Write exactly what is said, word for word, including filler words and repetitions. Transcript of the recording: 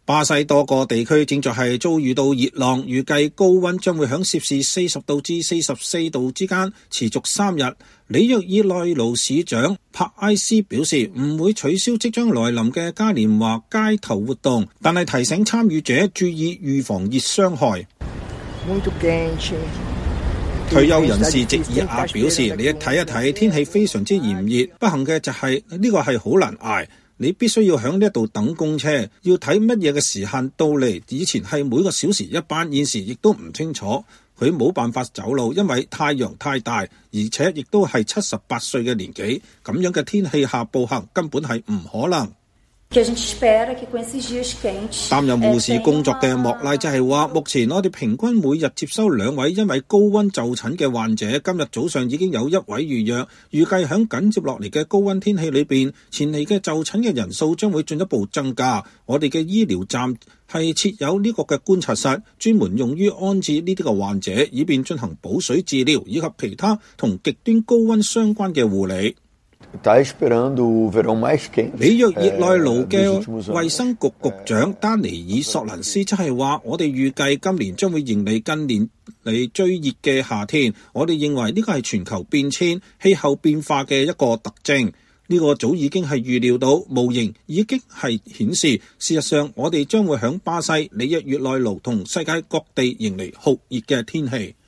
巴西多個地區正在係遭遇到熱浪，預計高溫將會響攝氏四十度至四十四度之間持續三日。里約熱內盧市長帕埃斯表示唔會取消即將來臨嘅嘉年華街頭活動，但係提醒參與者注意預防熱傷害。退休人士席爾亞表示，你一睇一睇天氣非常之炎熱，不幸嘅就係呢個係好難捱。你必須要喺呢度等公車，要睇乜嘢嘅時限到嚟。以前係每個小時一班，現時亦都唔清楚。佢冇辦法走路，因為太陽太大，而且亦都係七十八歲嘅年紀，咁樣嘅天氣下步行根本係唔可能。擔任護士工作嘅莫拉就係話，目前我哋平均每日接收兩位因為高溫就診嘅患者，今日早上已經有一位預約，預計響緊接落嚟嘅高溫天氣裏邊，前嚟嘅就診嘅人數將會進一步增加。我哋嘅醫療站係設有呢個嘅觀察室，專門用於安置呢啲嘅患者，以便進行補水治療以及其他同極端高溫相關嘅護理。里約熱內盧嘅衛生局局長丹尼爾索蘭斯即係話，我哋預計今年將會迎嚟近年嚟最熱嘅夏天。我哋認為呢個係全球變遷、氣候變化嘅一個特徵。呢個早已經係預料到，模型已經係顯示，事實上我哋將會響巴西、里約熱內盧同世界各地迎嚟酷熱嘅天氣。